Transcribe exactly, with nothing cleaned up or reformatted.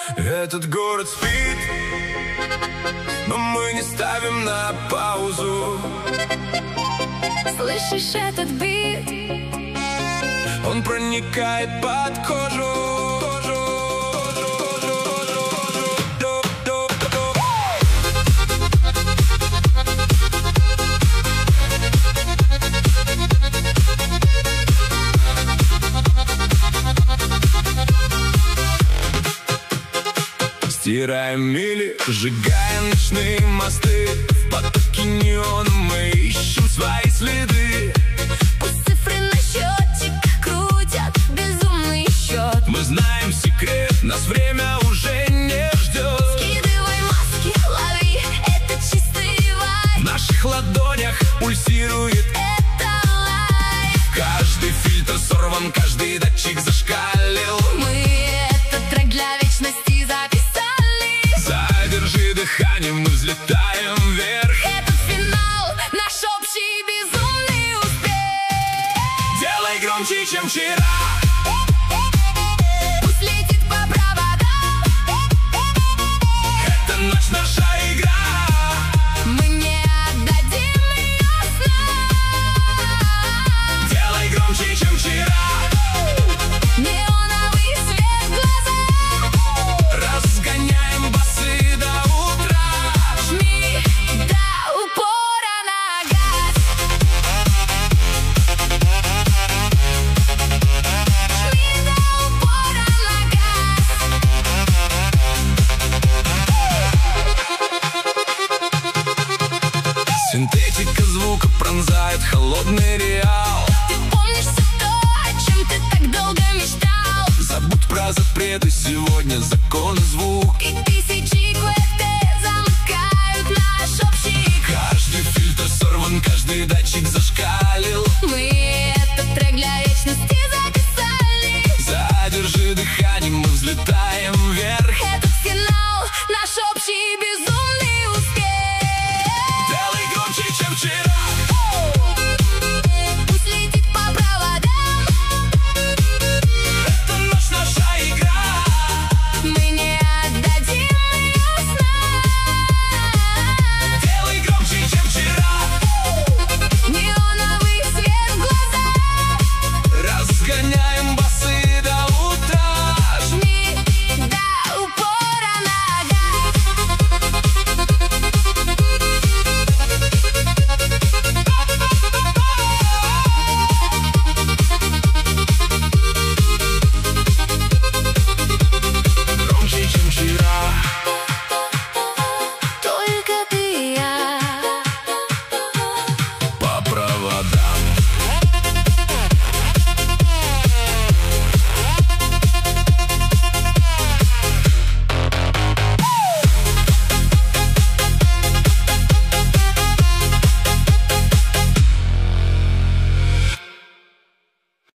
Этот город спит, но мы не ставим на паузу. Слышишь этот бит? Он проникает под кожу. Стираем мили, сжигая ночные мосты. В потоке неона мы ищем свои следы. Пусть цифры на счетчиках крутят безумный счет. Мы знаем секрет, нас время уже не ждет. Скидывай маски, лови, это чистый вайб. В наших ладонях пульсирует это лайф. Каждый фильтр сорван, каждый датчик зашкалил. Мы этот трек для вечности записали. Задержи дыхание, мы взлетаем вверх. Этот финал, наш общий безумный успех. Делай громче, чем вчера. Пусть летит по проводам. Это ночь, наша игра. Мы не отдадим ее снова. Делай громче, чем вчера. Неоновый свет в глаза. Разгоняем басы до утра. Жми до упора на газ. Жми до упора на газ. Синтетика звука пронзает холодный реал. Ты помнишь все то, о чем ты так долго мечтал? Забудь про запреты, сегодня закон и звук. И тысячи